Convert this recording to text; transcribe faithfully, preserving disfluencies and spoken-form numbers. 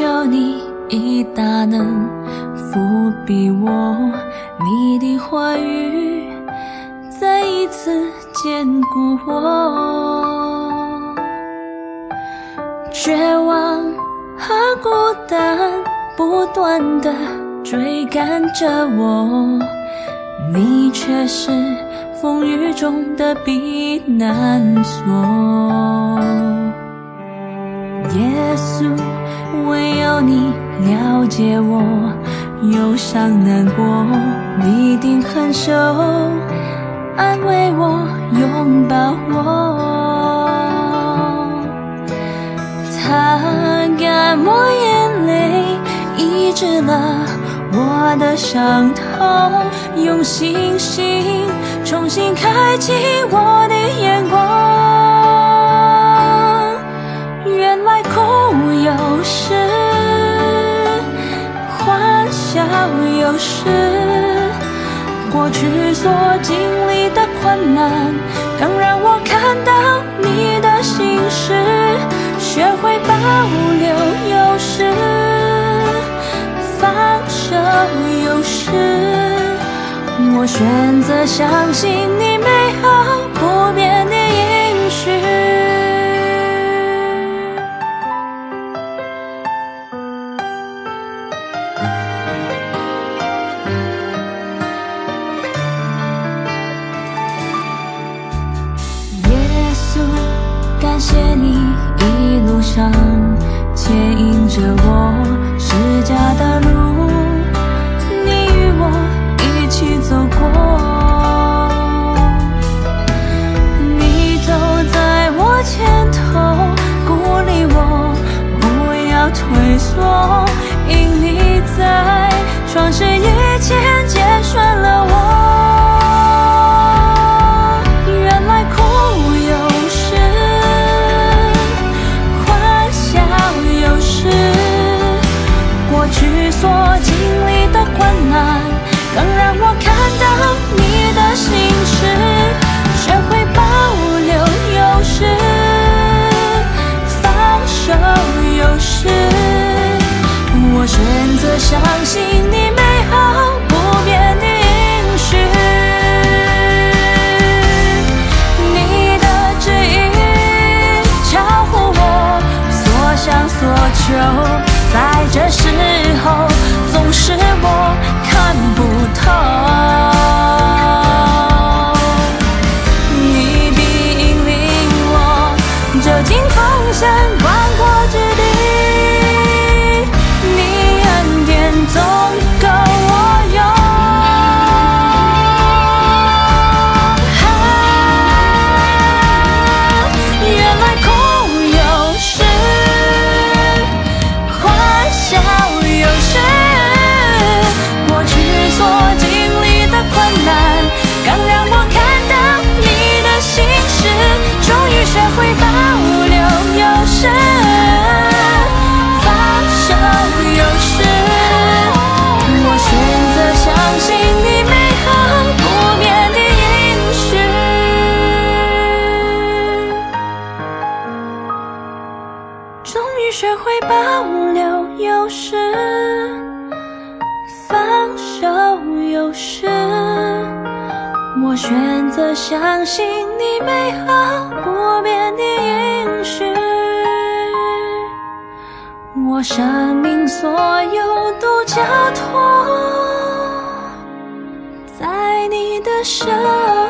求你以大能覆庇我，你的话语再一次坚固我。绝望和孤单不断地追赶着我，你却是风雨中的避难所。耶稣，唯有你了解我忧伤难过，你一定很手安慰我，拥抱我，擦干我眼泪，医治了我的伤痛，用信心重新开启我的眼光。原来苦有时，欢笑有时，过去所经历的困难更让我看到你的心事，学会保留有时，放手有时，我选择相信你美好不变的应许。感谢你一路上牵引着我，释迦的路你与我一起走过，你走在我前头，鼓励我不要退缩，因你在创世以前结顺了我。原来苦有时，过去所经历的困难更让我看到你的心事，学会保留有时，放手有时，我选择相信你美好不变的应许。你的旨意超乎我所想所求，在这时候总是我看不透，你必引领我走进风山广阔之地，你恩典总够我用。啊，原来苦有时，笑有时，过去所经历的困难更让我看到你的心事，终于学会保留有时，放手有时，我选择相信你美好不变的应许，终于学会保留有时，放手有时，我选择相信你美好不变的应许，我生命所有都交托在你的手。